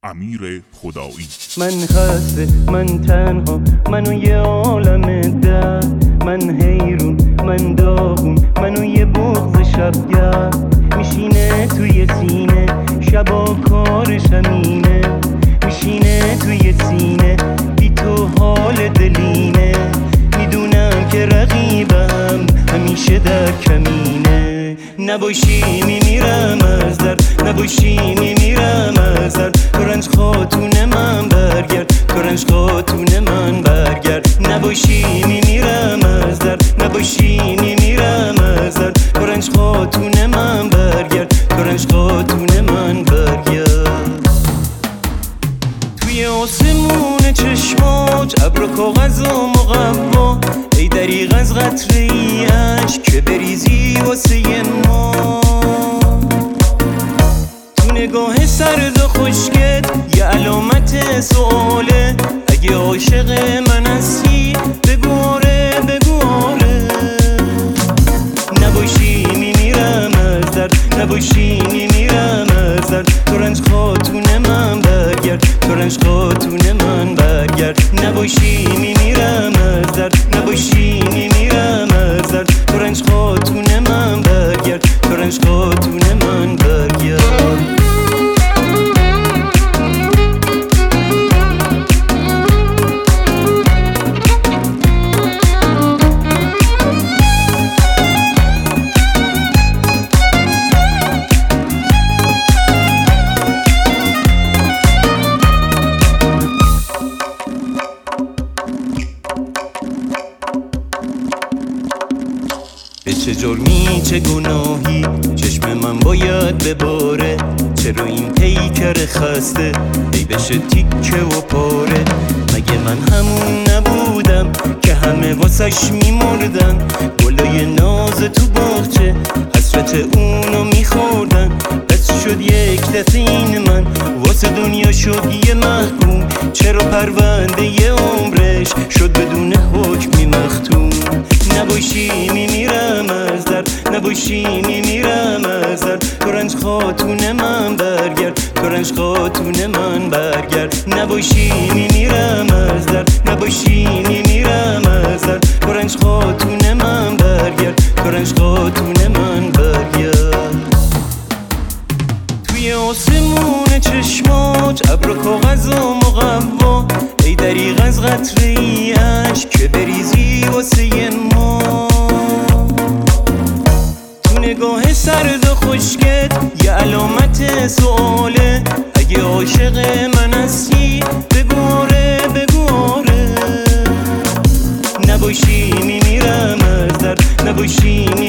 امیر خدایی. من خسته، من تنها، من و یه عالم درد، من حیرون، من داغون، من و یه بغض شبگرد. میشینه توی سینه شبا کارش همینه، میشینه توی سینه بی تو حال دلینه. میدونم که رقیبم همیشه در کمینه، نباشی میمیرم از درد، نباشی میمیرم از درد. تو رنج خاتون من برگرد، تو رنج خاتون من برگرد. نباشی میمیرم از درد، نباشی میمیرم از درد. تو رنج خاتون من برگرد، تو رنج خاتون من برگرد. توی آسمون چشمات ابر و کاغذ و مقوا، ای دریغ از قطره ای اشک که بریزی واسه ما. تو نگاه سرد و خشکت یه علامت سواله، اگه عاشق من هستی بگو آره، بگو آره. نباشی میمیرم از درد، نباشی میمیرم از درد. تو رنج خاتون من برگرد، تو رنج خاتون من برگرد. نباشی میمیرم از درد، نباشی میمیرم از درد. تو رنج خاتون من برگرد، تو رنج خاتون من برگرد. به چه جرمی چه گناهی چشم من باید بباره؟ چرا این پیکر خسته ای بشه تیکه و پاره؟ مگه من همون نبودم که همه واسش میمردن؟ گلای ناز تو باغچه حسرت اونو میخوردن. بس شد یک دفعه این من واسه دنیا شد یه محکوم. چرا پرونده یه عمرش شد بدون حکمی مختوم؟ نباشی میمیرم از درد، نباشی میمیرم از درد. تو رنج خاتون من برگرد، تو رنج خاتون من برگرد. نباشی میمیرم از درد، نباشی میمیرم از درد. تو رنج خاتون من برگرد، تو رنج خاتون من برگرد. توی آسمون چشمات ابر و کاغذ و مقوا، ای دریغ از قطره ای اشک که بریزی واسه ما. تو نگاه سرد و خشکت یه علامت سواله، اگه عاشق من هستی بگو آره، بگو آره. نباشی میمیرم از درد، نباشی